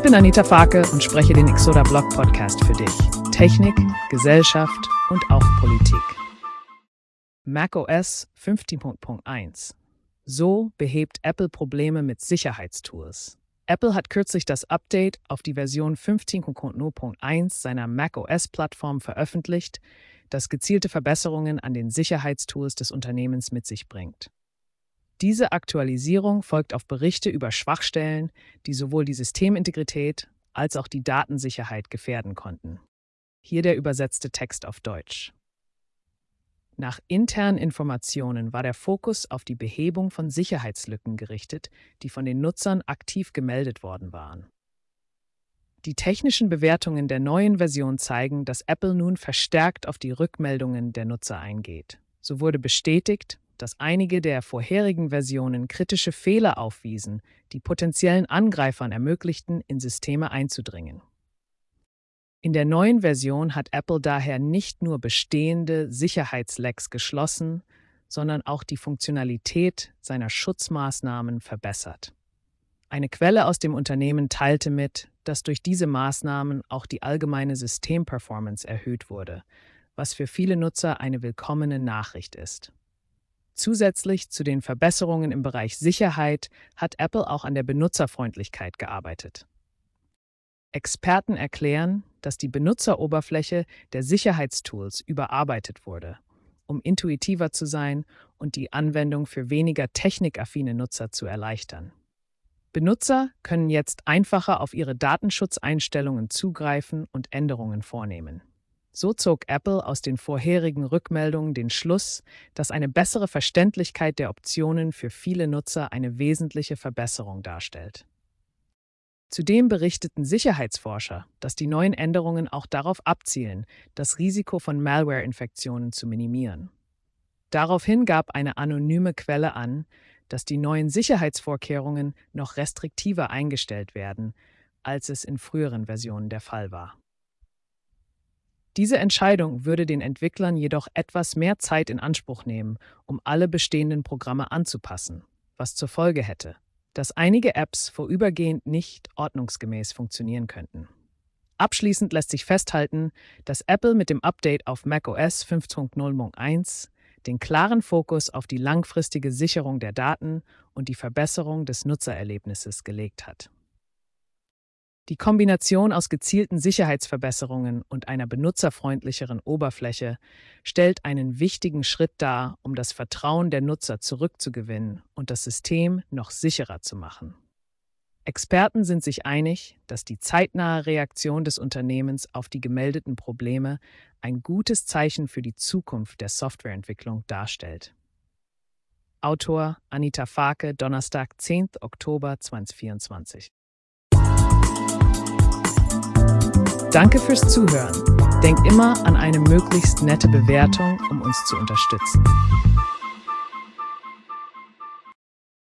bin Anita Farke und spreche den Exoda Blog Podcast für dich. Technik, Gesellschaft und auch Politik. macOS 15.1. So behebt Apple Probleme mit Sicherheitstools. Apple hat kürzlich das Update auf die Version 15.0.1 seiner macOS-Plattform veröffentlicht, das gezielte Verbesserungen an den Sicherheitstools des Unternehmens mit sich bringt. Diese Aktualisierung folgt auf Berichte über Schwachstellen, die sowohl die Systemintegrität als auch die Datensicherheit gefährden konnten. Hier der übersetzte Text auf Deutsch. Nach internen Informationen war der Fokus auf die Behebung von Sicherheitslücken gerichtet, die von den Nutzern aktiv gemeldet worden waren. Die technischen Bewertungen der neuen Version zeigen, dass Apple nun verstärkt auf die Rückmeldungen der Nutzer eingeht. So wurde bestätigt, dass einige der vorherigen Versionen kritische Fehler aufwiesen, die potenziellen Angreifern ermöglichten, in Systeme einzudringen. In der neuen Version hat Apple daher nicht nur bestehende Sicherheitslecks geschlossen, sondern auch die Funktionalität seiner Schutzmaßnahmen verbessert. Eine Quelle aus dem Unternehmen teilte mit, dass durch diese Maßnahmen auch die allgemeine Systemperformance erhöht wurde, was für viele Nutzer eine willkommene Nachricht ist. Zusätzlich zu den Verbesserungen im Bereich Sicherheit hat Apple auch an der Benutzerfreundlichkeit gearbeitet. Experten erklären, dass die Benutzeroberfläche der Sicherheitstools überarbeitet wurde, um intuitiver zu sein und die Anwendung für weniger technikaffine Nutzer zu erleichtern. Benutzer können jetzt einfacher auf ihre Datenschutzeinstellungen zugreifen und Änderungen vornehmen. So zog Apple aus den vorherigen Rückmeldungen den Schluss, dass eine bessere Verständlichkeit der Optionen für viele Nutzer eine wesentliche Verbesserung darstellt. Zudem berichteten Sicherheitsforscher, dass die neuen Änderungen auch darauf abzielen, das Risiko von Malware-Infektionen zu minimieren. Daraufhin gab eine anonyme Quelle an, dass die neuen Sicherheitsvorkehrungen noch restriktiver eingestellt werden, als es in früheren Versionen der Fall war. Diese Entscheidung würde den Entwicklern jedoch etwas mehr Zeit in Anspruch nehmen, um alle bestehenden Programme anzupassen, was zur Folge hätte, dass einige Apps vorübergehend nicht ordnungsgemäß funktionieren könnten. Abschließend lässt sich festhalten, dass Apple mit dem Update auf macOS 15.0.1 den klaren Fokus auf die langfristige Sicherung der Daten und die Verbesserung des Nutzererlebnisses gelegt hat. Die Kombination aus gezielten Sicherheitsverbesserungen und einer benutzerfreundlicheren Oberfläche stellt einen wichtigen Schritt dar, um das Vertrauen der Nutzer zurückzugewinnen und das System noch sicherer zu machen. Experten sind sich einig, dass die zeitnahe Reaktion des Unternehmens auf die gemeldeten Probleme ein gutes Zeichen für die Zukunft der Softwareentwicklung darstellt. Autor Anita Farke, Donnerstag, 10. Oktober 2024. Danke fürs Zuhören. Denk immer an eine möglichst nette Bewertung, um uns zu unterstützen.